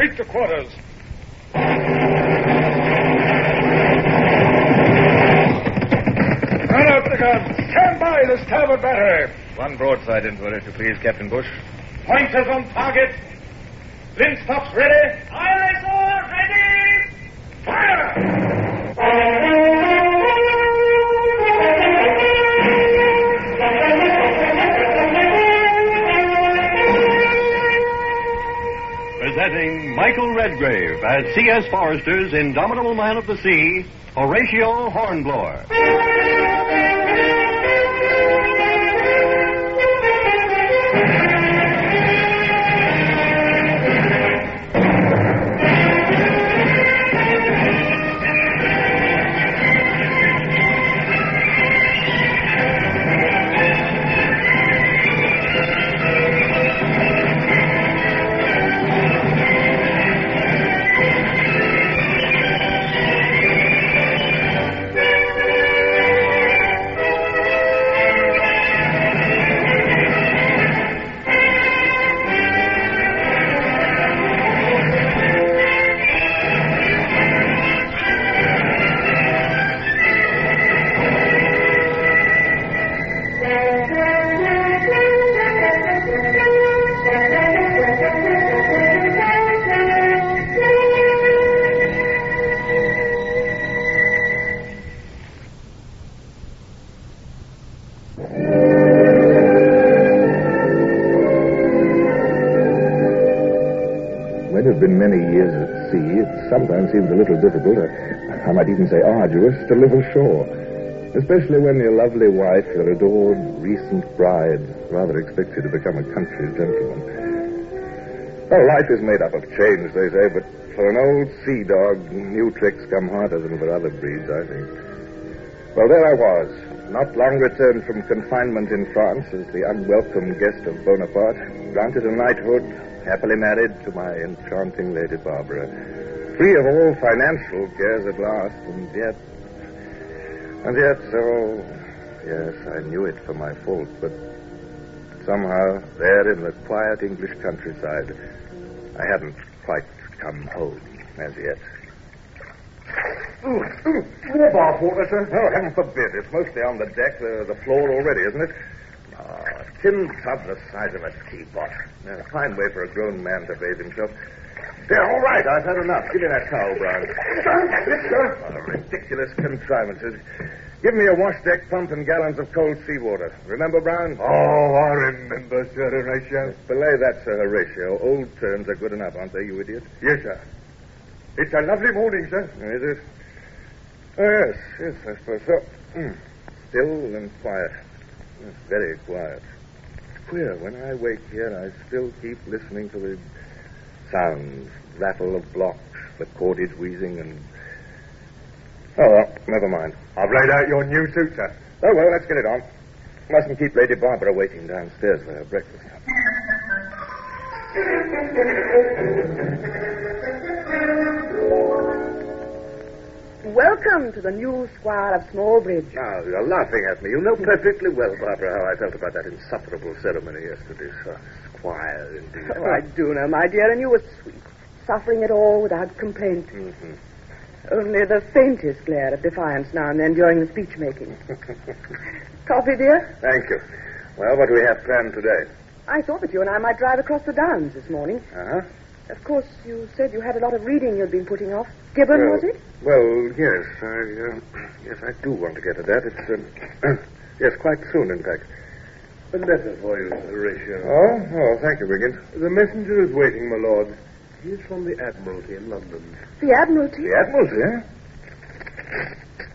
Retreat to quarters. Run out the guns. Stand by the starboard battery. One broadside into it, if you please, Captain Bush. Pointers on target. Linstops ready. Aye, sir, ready! Fire! Presenting Michael Redgrave as C.S. Forrester's Indomitable Man of the Sea, Horatio Hornblower. Sometimes seems a little difficult, I might even say arduous, to live ashore. Especially when your lovely wife, your adored recent bride, rather expects you to become a country gentleman. Well, life is made up of change, they say, but for an old sea dog, new tricks come harder than for other breeds, I think. Well, there I was, not long returned from confinement in France as the unwelcome guest of Bonaparte, granted a knighthood, happily married to my enchanting Lady Barbara. Free of all financial cares at last, and yet, so, yes, I knew it for my fault, but somehow, there in the quiet English countryside, I hadn't quite come home as yet. More bath water, sir? Oh, heaven forbid. It's mostly on the deck, the floor already, isn't it? Oh, a tin tub the size of a teapot. A fine way for a grown man to bathe himself. Yeah, all right, I've had enough. Give me that towel, Brown. Sir? Oh, ridiculous contrivances. Give me a wash deck pump and gallons of cold seawater. Remember, Brown? Oh, I remember, Sir Horatio. Belay that, Sir Horatio. Old terms are good enough, aren't they, you idiot? Yes, sir. It's a lovely morning, sir. Is it? Oh, yes, I suppose so. Still and quiet. Very quiet. It's queer. When I wake here, I still keep listening to the sounds, rattle of blocks, the cordage wheezing, and... Oh, well, never mind. I've laid out your new suit, sir. Oh, well, let's get it on. Mustn't keep Lady Barbara waiting downstairs for her breakfast. Welcome to the new Squire of Smallbridge. Now, you're laughing at me. You know perfectly well, Barbara, how I felt about that insufferable ceremony yesterday. Squire, indeed. Oh, I do know, my dear, and you were sweet. Suffering it all without complaint. Mm-hmm. Only the faintest glare of defiance now and then during the speech-making. Coffee, dear? Thank you. Well, what do we have planned today? I thought that you and I might drive across the Downs this morning. Uh-huh. Of course, you said you had a lot of reading you'd been putting off. Gibbon, was it? Well, yes. Yes, I do want to get to that. It's, yes, quite soon, in fact. A letter for you, Horatio. Oh, thank you, Wiggins. The messenger is waiting, my lord. He is from the Admiralty in London. The Admiralty? The Admiralty, eh?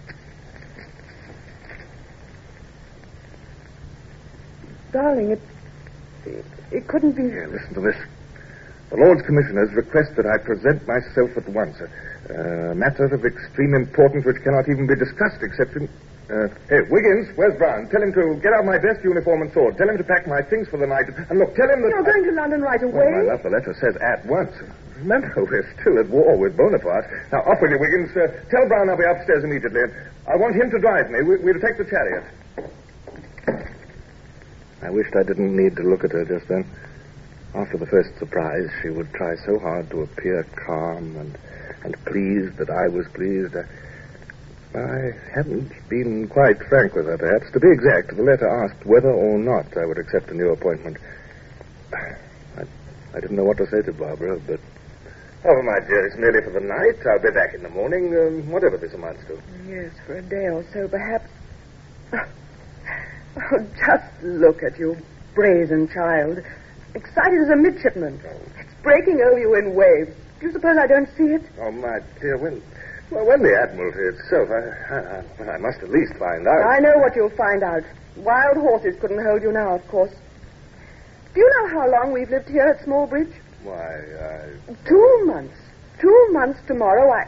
Darling, it couldn't be... Here, listen to this. The Lords Commissioners request that I present myself at once. A matter of extreme importance which cannot even be discussed except in... Hey, Wiggins, where's Brown? Tell him to get out my best uniform and sword. Tell him to pack my things for the night. And look, tell him that... You're going to London right away? Well, my love, the letter says at once. Remember, we're still at war with Bonaparte. Now, up with you, Wiggins. Tell Brown I'll be upstairs immediately. I want him to drive me. We'll take the chariot. I wished I didn't need to look at her just then. After the first surprise, she would try so hard to appear calm and pleased that I was pleased. I hadn't been quite frank with her, perhaps. To be exact, the letter asked whether or not I would accept a new appointment. I didn't know what to say to Barbara, but... Oh, my dear, it's merely for the night. I'll be back in the morning, whatever this amounts to. Yes, for a day or so, perhaps. Oh, just look at you, brazen child. Excited as a midshipman. It's breaking over you in waves. Do you suppose I don't see it? Oh, my dear, when the Admiralty itself, I must at least find out. I know what you'll find out. Wild horses couldn't hold you now, of course. Do you know how long we've lived here at Smallbridge? Why, 2 months. 2 months tomorrow,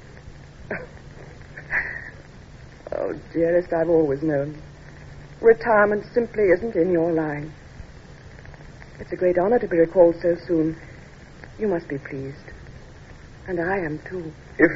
Oh, dearest, I've always known. Retirement simply isn't in your line. It's a great honor to be recalled so soon. You must be pleased. And I am, too. If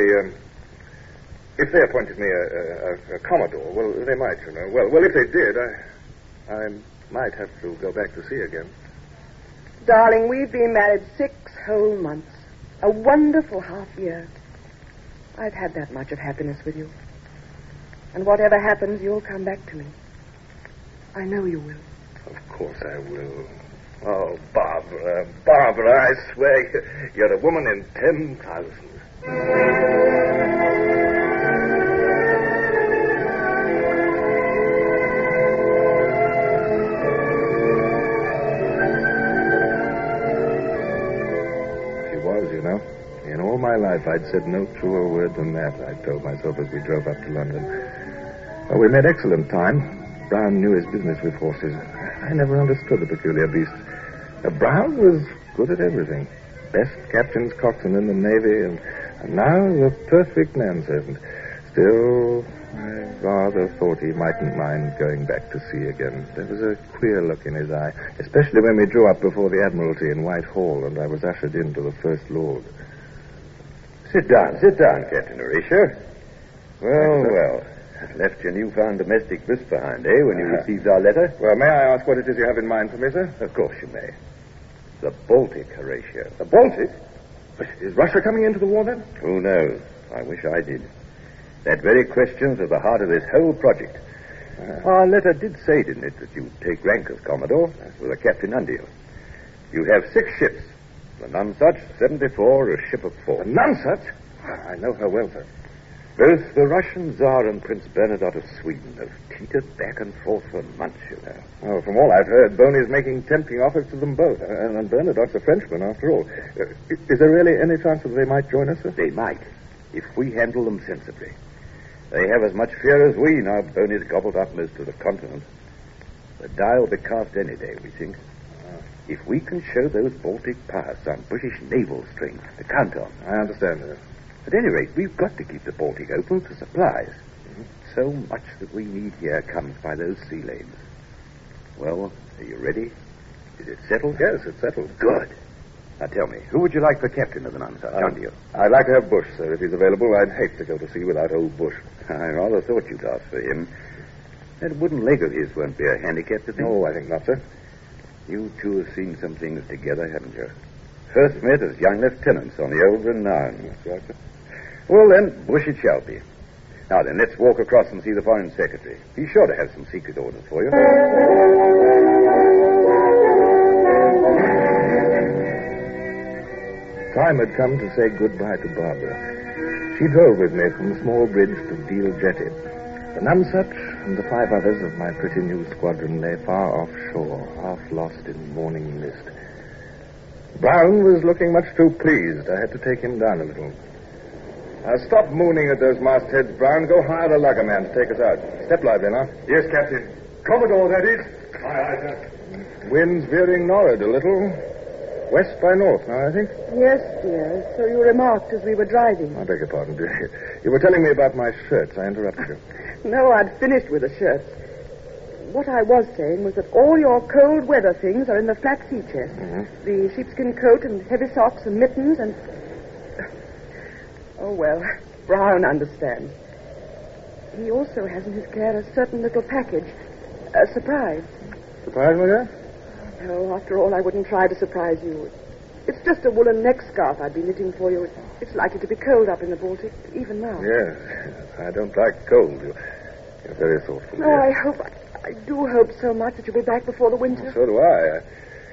they appointed me a Commodore, well, they might, you know. Well, if they did, I might have to go back to sea again. Darling, we've been married 6 whole months. A wonderful half year. I've had that much of happiness with you. And whatever happens, you'll come back to me. I know you will. Of course I will. Oh, Barbara, I swear, you're a woman in 10,000. She was, you know. In all my life, I'd said no truer word than that, I told myself as we drove up to London. Well, we made excellent time. Brown knew his business with horses. I never understood the peculiar beast. Brown was good at everything. Best captain's coxswain in the Navy, and now the perfect manservant. Still, I rather thought he mightn't mind going back to sea again. There was a queer look in his eye, especially when we drew up before the Admiralty in Whitehall, and I was ushered in to the First Lord. Sit down, Captain Horatio. Well. Left your newfound domestic bliss behind, when you received our letter? Well, may I ask what it is you have in mind for me, sir? Of course you may. The Baltic, Horatio. The Baltic? Is Russia coming into the war, then? Who knows? I wish I did. That very question's at the heart of this whole project. Our letter did say, didn't it, that you'd take rank as Commodore with a captain under you. You have 6 ships. The Nonsuch, 74, a ship of 4. The Nonsuch? I know her well, sir. Both the Russian Tsar and Prince Bernadotte of Sweden have teetered back and forth for months, you know. Oh, from all I've heard, Boney's making tempting offers to them both. And Bernadotte's a Frenchman, after all. Is there really any chance that they might join us, sir? They might, if we handle them sensibly. They have as much fear as we now Boney's gobbled up most of the continent. The die will be cast any day, we think. If we can show those Baltic powers some British naval strength to count on. I understand, sir. At any rate, we've got to keep the Baltic open for supplies. So much that we need here comes by those sea lanes. Well, are you ready? Is it settled? Yes, it's settled. Good. Now tell me, who would you like for captain of the Nonsuch? Under you? I'd like to have Bush, sir, if he's available. I'd hate to go to sea without old Bush. I rather thought you'd ask for him. That wooden leg of his won't be a handicap to think. No, I think not, sir. You two have seen some things together, haven't you? First met as young lieutenants on the old Renown. That's right, sir. Well, then, Bush it shall be. Now, then, let's walk across and see the Foreign Secretary. He's sure to have some secret orders for you. Time had come to say goodbye to Barbara. She drove with me from Smallbridge to Deal Jetty. The Nonsuch and the 5 others of my pretty new squadron lay far offshore, half lost in morning mist. Brown was looking much too pleased. I had to take him down a little. Stop mooning at those mastheads, Brown. Go hire a luggerman to take us out. Step lively now. Yes, Captain. Commodore, that is. Aye, sir. Wind's veering nor'ard a little. West by north now, I think. Yes, dear. So you remarked as we were driving. I beg your pardon, dear. You were telling me about my shirts. I interrupted you. No, I'd finished with the shirts. What I was saying was that all your cold weather things are in the flat sea chest. Mm-hmm. The sheepskin coat and heavy socks and mittens and... Oh, well, Brown understands. He also has in his care a certain little package. A surprise. Surprise, my dear? Oh, after all, I wouldn't try to surprise you. It's just a woolen neck scarf I'd be knitting for you. It's likely to be cold up in the Baltic, even now. Yes, I don't like cold. You're very thoughtful. Oh, I do hope so much that you'll be back before the winter. So do I.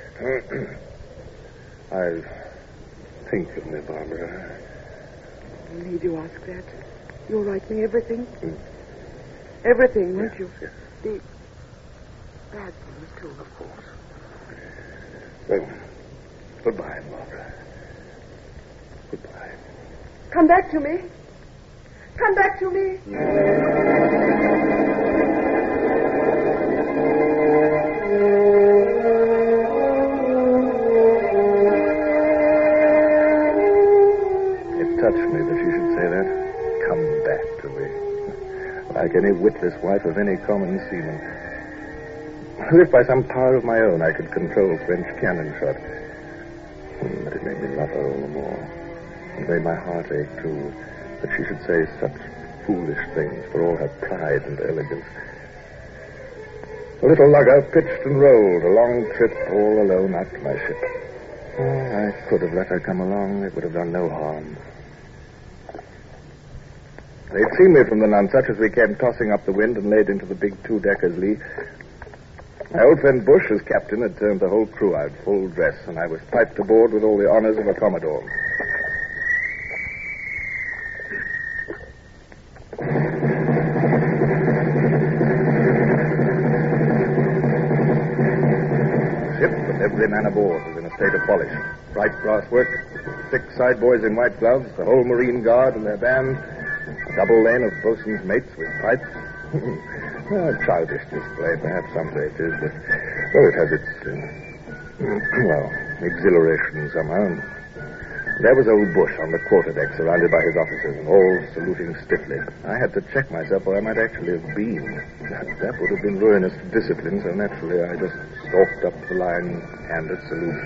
I think of me, Barbara. Need you ask that? You'll write me everything? Everything, won't you? Yes. The bad things, too. Of course. Well, goodbye, Barbara. Goodbye. Come back to me. Come back to me. It touched me that she should say that. Come back to me. Like any witless wife of any common seaman. As if by some power of my own I could control French cannon shot. But it made me love her all the more. It made my heart ache, too, that she should say such foolish things for all her pride and elegance. The little lugger pitched and rolled, a long trip all alone out to my ship. Oh, I could have let her come along. It would have done no harm. They'd seen me from the Nonsuch as we came tossing up the wind and laid into the big two-decker's lee. My old friend Bush, as captain, had turned the whole crew out full dress, and I was piped aboard with all the honors of a Commodore. Ship, with every man aboard, was in a state of polish. Bright brass work, 6 side boys in white gloves, the whole Marine Guard and their band, a double lane of bosun's mates with pipes. Childish display, perhaps some say it is, but, well, it has its, exhilaration somehow. There was old Bush on the quarterdeck, surrounded by his officers, and all saluting stiffly. I had to check myself, or I might actually have been. That would have been ruinous to discipline, so naturally I just stalked up the line, handed salute.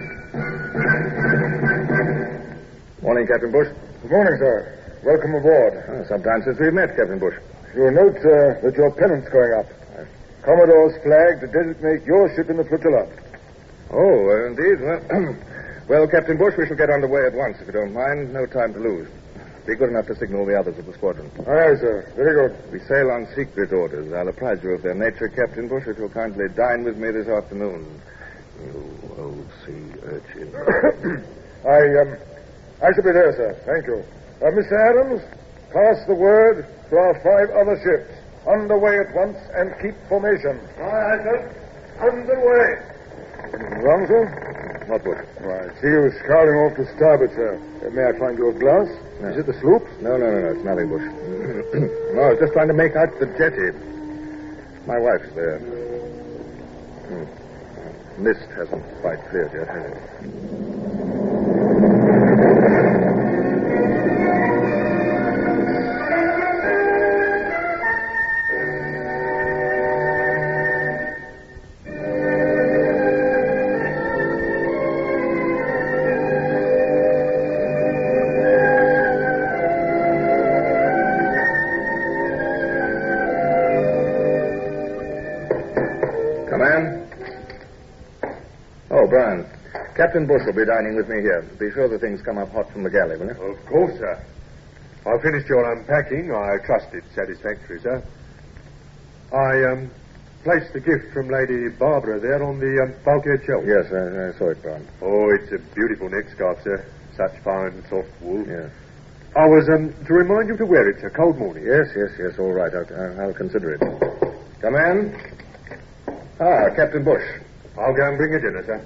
Morning, Captain Bush. Good morning, sir. Welcome aboard. Sometime since we've met, Captain Bush. You'll note that your pennant's going up. Commodore's flag to designate your ship in the flotilla. Oh, indeed. Well, Captain Bush, we shall get underway at once, if you don't mind. No time to lose. Be good enough to signal the others of the squadron. Aye, sir. Very good. We sail on secret orders. I'll apprise you of their nature, Captain Bush, if you'll kindly dine with me this afternoon. You old sea urchin. I shall be there, sir. Thank you. Mr. Adams, pass the word to our 5 other ships. Underway at once and keep formation. Aye, sir. Underway. Anything wrong, sir? What, Bush? I see you scouring off to starboard, sir. May I find you a glass? No. Is it the sloop? No. It's nothing, Bush. No, I was just trying to make out the jetty. My wife's there. Mist hasn't quite cleared yet, has it? Brown. Captain Bush will be dining with me here. Be sure the things come up hot from the galley, will you? Of course, sir. I've finished your unpacking. I trust it's satisfactory, sir. I placed the gift from Lady Barbara there on the bulkhead shelf. Yes, I saw it, Brown. Oh, it's a beautiful neck scarf, sir. Such fine, soft wool. Yes. I was to remind you to wear it. It's a cold morning. Yes. All right. I'll consider it. Come in. Captain Bush. I'll go and bring you dinner, sir.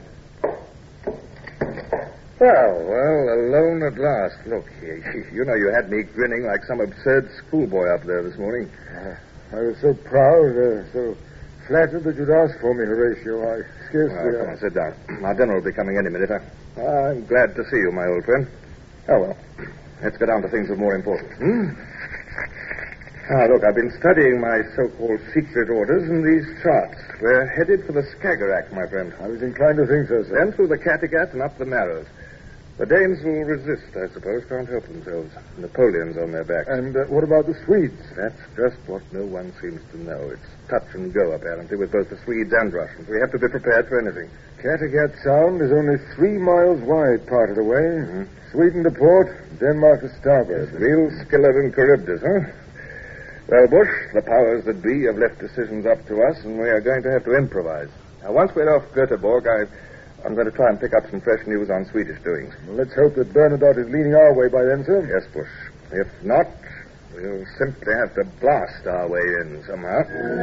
Well, alone at last. Look, you know you had me grinning like some absurd schoolboy up there this morning. I was so proud, so flattered that you'd ask for me, Horatio. I scarcely... Come on, sit down. Our dinner will be coming any minute. I'm glad to see you, my old friend. Oh, well, let's get down to things of more importance. Look, I've been studying my so-called secret orders and these charts. We're headed for the Skagerrak, my friend. I was inclined to think so, sir. Then through the Kattegat and up the Narrows. The Danes will resist, I suppose. Can't help themselves. Napoleon's on their backs. And what about the Swedes? That's just what no one seems to know. It's touch and go, apparently, with both the Swedes and Russians. We have to be prepared for anything. Kattegat Sound is only 3 miles wide part of the way. Mm-hmm. Sweden to port, Denmark to starboard. Yes, real Skillet and Charybdis, huh? Well, Bush, the powers that be have left decisions up to us, and we are going to have to improvise. Now, once we're off Göteborg, I'm going to try and pick up some fresh news on Swedish doings. Well, let's hope that Bernadotte is leading our way by then, sir. Yes, Bush. If not, we'll simply have to blast our way in somehow.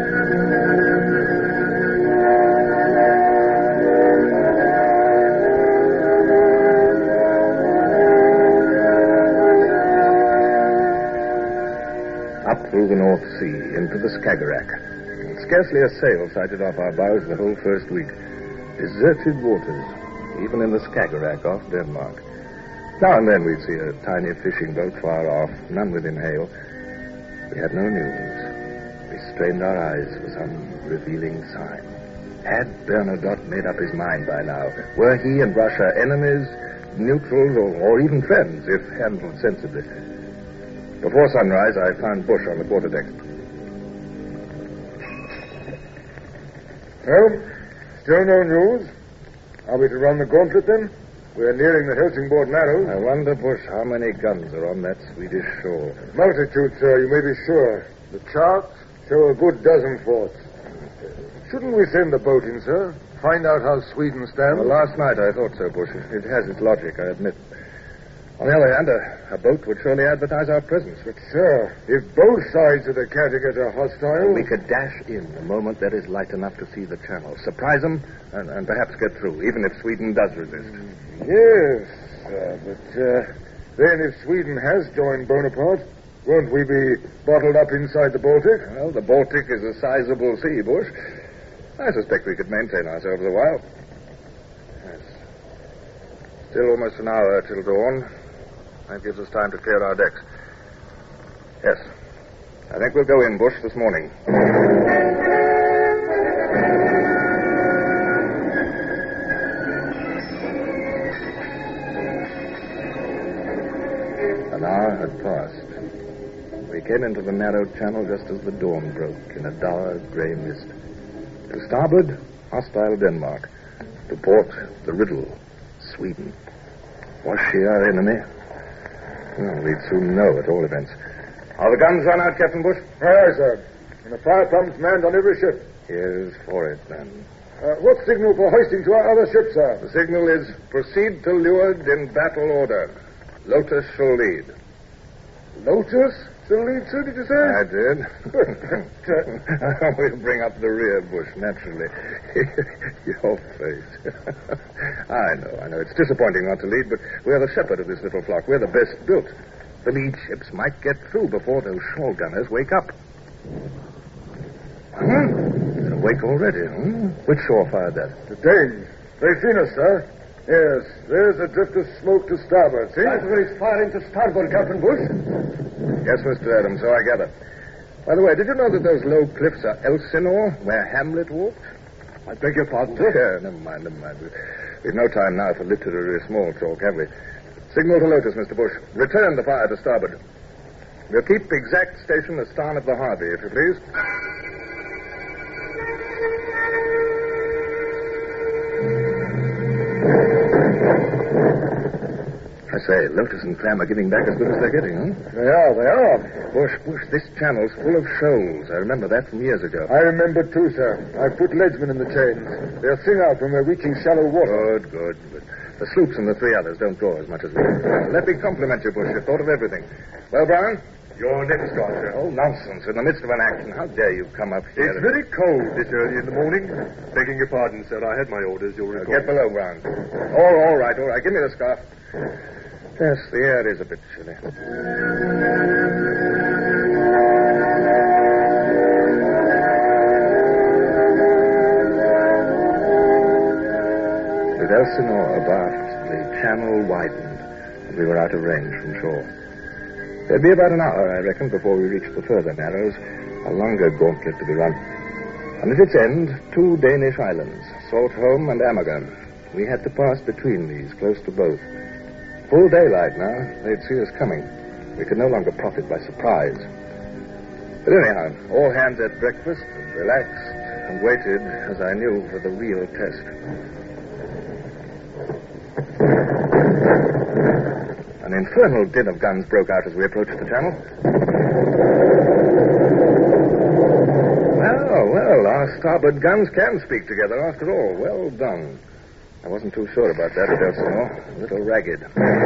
Up through the North Sea, into the Skagerrak. And scarcely a sail sighted off our bows the whole first week. Deserted waters, even in the Skagerrak off Denmark. Now and then we'd see a tiny fishing boat far off, none within hail. We had no news. We strained our eyes for some revealing sign. Had Bernadotte made up his mind by now? Were he and Russia enemies, neutrals, or even friends, if handled sensibly? Before sunrise, I found Bush on the quarterdeck. Well, still no news. Are we to run the gauntlet, then? We're nearing the Helsingborg Narrows. I wonder, Bush, how many guns are on that Swedish shore. Multitude, sir, you may be sure. The charts show a good dozen forts. Shouldn't we send the boat in, sir? Find out how Sweden stands? Well, last night I thought so, Bush. It has its logic, I admit. On the other hand, a boat would surely advertise our presence. But, sir, if both sides of the Kattegat are hostile... We could dash in the moment there is light enough to see the channel. Surprise them and perhaps get through, even if Sweden does resist. Yes, sir, but then if Sweden has joined Bonaparte, won't we be bottled up inside the Baltic? Well, the Baltic is a sizable sea, Bush. I suspect we could maintain ourselves a while. Yes. Still almost an hour till dawn. That gives us time to clear our decks. Yes. I think we'll go in, Bush, this morning. An hour had passed. We came into the narrow channel just as the dawn broke in a dark gray mist. To starboard, hostile Denmark. To port, the riddle, Sweden. Was she our enemy? Well, we'd soon know, at all events. Are the guns run out, Captain Bush? Aye, sir. And the fire pumps manned on every ship. Here's for it, then. What signal for hoisting to our other ships, sir? The signal is proceed to leeward in battle order. Lotus shall lead. Lotus shall lead, sir, did you say? I did. We'll bring up the rear, Bush, naturally. Your face. I know. It's disappointing not to lead, but we're the shepherd of this little flock. We're the best built. The lead ships might get through before those shore gunners wake up. They're awake already, Which shore fired that? The Danes. They've seen us, sir. Yes, there's a drift of smoke to starboard, see? He's firing to starboard, Captain Bush. Yes, Mr. Adams, so I gather. By the way, did you know that those low cliffs are Elsinore, where Hamlet walked? I beg your pardon, sir? Yeah, never mind. We've no time now for literary small talk, have we? Signal to Lotus, Mr. Bush. Return the fire to starboard. We'll keep exact station astern of the Harvey, if you please. I say, Lotus and Clam are giving back as good as they're getting, huh? They are. Bush, this channel's full of shoals. I remember that from years ago. I remember, too, sir. I put leadsmen in the chains. They'll sing out when we're reaching shallow water. Good. But the sloops and the 3 others don't draw as much as we do. Let me compliment you, Bush. You've thought of everything. Well, Brown? Your next guard, sir. Oh, nonsense. In the midst of an action. How dare you come up here? It's very cold this early in the morning. Begging your pardon, sir. I had my orders, you'll recall. Get below, Brown. All right. Give me the scarf. Yes, the air is a bit chilly. With Elsinore abaft, the channel widened, and we were out of range from shore. There'd be about an hour, I reckon, before we reached the further narrows, a longer gauntlet to be run. And at its end, 2 Danish islands, Saltholm and Amager. We had to pass between these, close to both. full daylight now. They'd see us coming. We could no longer profit by surprise. But anyhow, all hands at breakfast and relaxed and waited, as I knew, for the real test. An infernal din of guns broke out as we approached the channel. Well, our starboard guns can speak together after all. Well done. I wasn't too sure about that at Elsinore. A little ragged.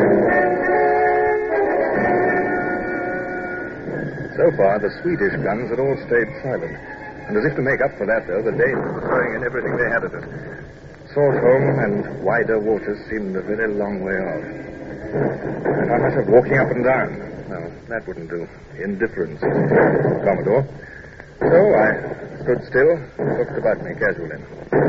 So far, the Swedish guns had all stayed silent. And as if to make up for that, though, the Danes were throwing in everything they had at us. Saltholm and wider waters seemed a very long way off. I found myself walking up and down. No, that wouldn't do. Indifference, Commodore. So I stood still and looked about me casually.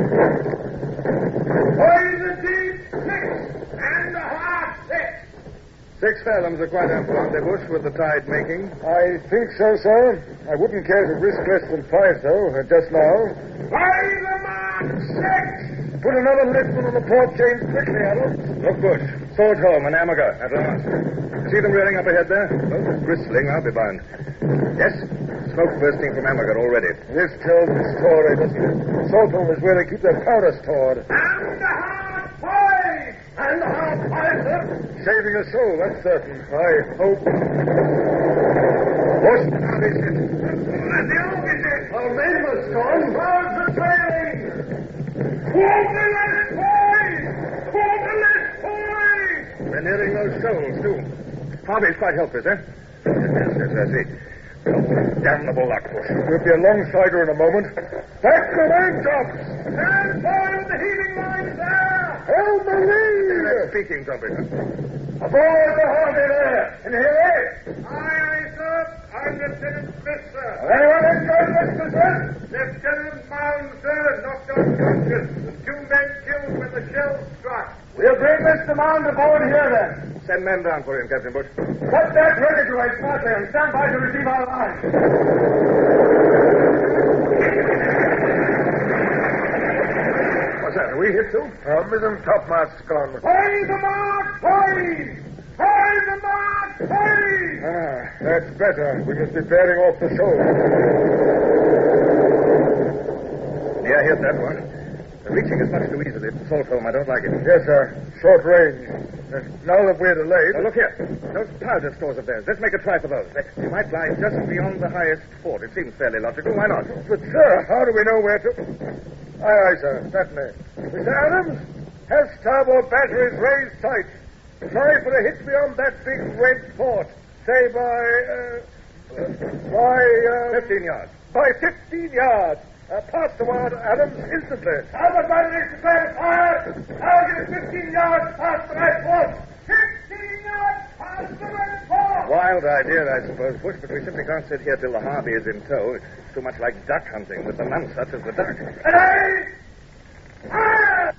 Boys a deep 6 and a half 6. 6 fathoms are quite ample, aren't they, Bush, with the tide making? I think so, sir. I wouldn't care to risk less than 5, though, just now. By the mark, 6! Put another liftman on the port chains quickly, Adams. Look, Bush. Saltholm and Amager at last. See them rearing up ahead there? Both bristling, I'll be bound. Yes? Smoke bursting from Amager already. This tells the story, doesn't it? Saltholm is where they keep their powder stored. And a half 5! And a half 5, sir. Saving a soul, that's certain. I hope. What's the it? And the opposite! Our neighbor's gone. How's the sailing? Quarterless 5! Quarterless 5! We're nearing those shoals, too. Harvey's quite helpless, eh? Yes, I see. Oh, damnable luck, Bush. We'll be alongside her in a moment. Back the main tops! Stand by with the heating lines there! Help the lead! That's speaking trumpet. Aboard the Harvey there! Can you hear me? Aye, sir. I'm Lieutenant Smith, sir. Anyone inside, Mr. Smith? Lieutenant Mound, sir, knocked unconscious. 2 men killed when the shell struck. We'll bring Mr. Mound aboard here, then. Send men down for him, Captain Bush. Put that ready to right smartly and stand by to receive our line. What's that? Are we hit, too? Our mizzen topmast's gone. Find the mark, 5! Find the mark, 5! Ah, that's better. We must be bearing off the shoal. Yeah, here's that one. The reaching is much too easy. Saltholm, I don't like it. Yes, sir. Short range. Now that we're delayed... Now, look here. Those powder stores of theirs. Let's make a try for those. They might lie just beyond the highest fort. It seems fairly logical. Why not? But, sir, how do we know where to... Aye, sir. Certainly. Mr. Adams, have starboard batteries raised tight. Try for a hit beyond that big red fort. Say by 15 yards. By 15 yards. Pass the word, Adams, instantly. Starboard batteries prepare fire! Target 15 yards past the red fort! 15 yards past the red fort! Wild idea, I suppose, Bush, but we simply can't sit here till the Harvey is in tow. It's too much like duck hunting with the Nonsuch as the duck. Ready? Fire!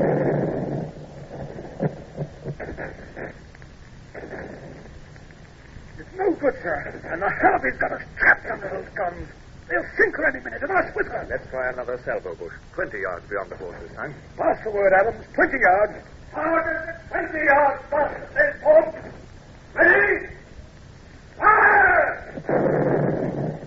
It's no good, sir. And the Harvey's got us trapped under those guns. They'll sink her any minute, and us with her. Let's try another salvo, Bush. 20 yards beyond the fort this time. Pass the word, Adams. 20 yards. Target 20 yards past the red fort! Ready? Fire!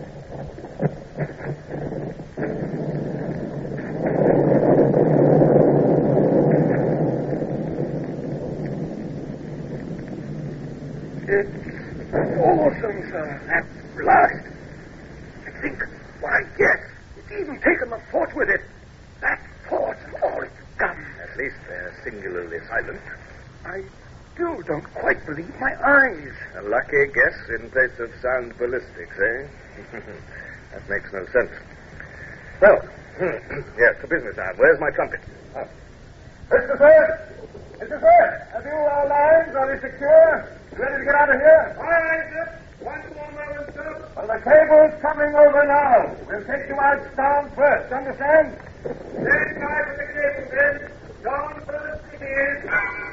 It's awesome, sir. That blast. I think, why, yes, it's even taken the fort with it. That fort and all its guns. At least they're singularly silent. I still don't quite believe my eyes. A lucky guess in place of sound ballistics, eh? That makes no sense. Well, yes, to business now. Where's my trumpet? Mr. Smith! Mr. Smith! Have you our lines? Are they secure? Ready to get out of here? All right, sir. One more moment, sir. Well, the cable's coming over now. We'll take you out down first. Understand? Stand by for the cable, then. Down first it is.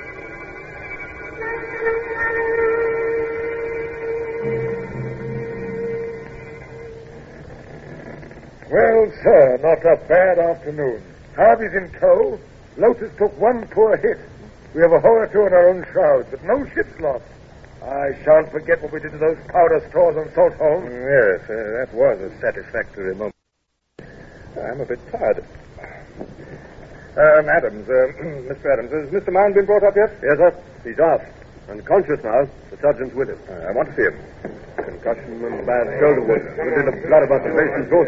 Well, sir, not a bad afternoon. Harvey's in tow. Lotus took one poor hit. We have a hoe or two in our own shrouds, but no ship's lost. I shan't forget what we did to those powder stores on Salt Hole. Yes, that was a satisfactory moment. I'm a bit tired. Mr. Adams, has Mr. Mound been brought up yet? Yes, sir. He's off. Unconscious now. The sergeant's with him. I want to see him. Concussion and bad shoulder wound. Within the blood about the face and throat.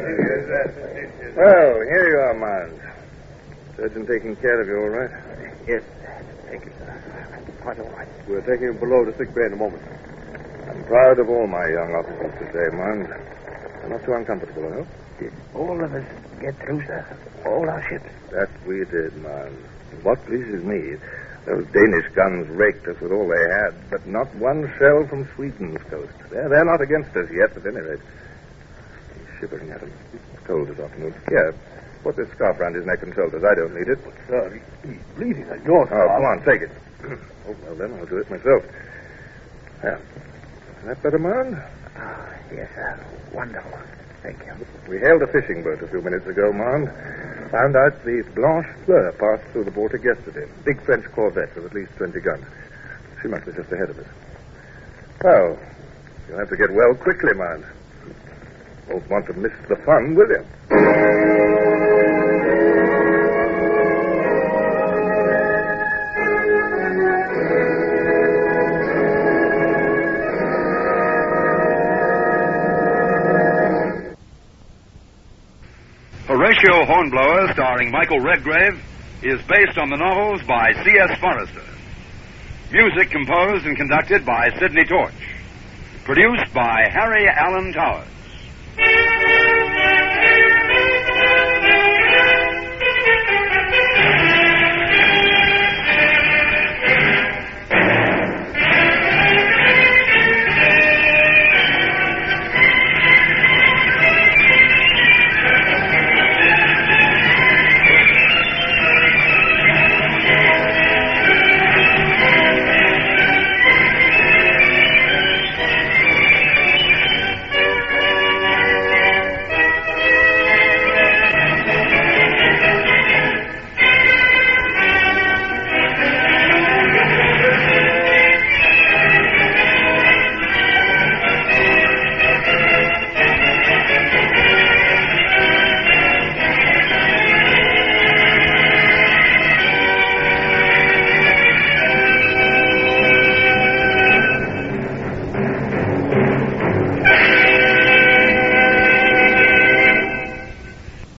Well, here you are, Mound. Surgeon taking care of you, all right? Yes, thank you, sir. Quite all right. We're taking him below to sick bay in a moment. I'm proud of all my young officers today, Mound. They're not too uncomfortable, I hope. Did all of us get through, sir? All our ships? That we did, Mound. What pleases me, those Danish guns raked us with all they had, but not one shell from Sweden's coast. They're not against us yet, at any rate. He's shivering at him. It's cold this afternoon. Here, put this scarf round his neck and shoulders. I don't need it. But, sir, he's bleeding at your Oh, come on, take it. Oh, well, then I'll do it myself. Yeah. Is that better, Mound? Ah, yes, sir. Wonderful. Thank you. We hailed a fishing boat a few minutes ago, Mound. Found out the Blanche Fleur passed through the Baltic yesterday. Big French corvette with at least 20 guns. She must be just ahead of us. Well, you'll have to get well quickly, Mound. Won't want to miss the fun, will you? Horatio Hornblower, starring Michael Redgrave, is based on the novels by C.S. Forrester. Music composed and conducted by Sidney Torch. Produced by Harry Allen Towers.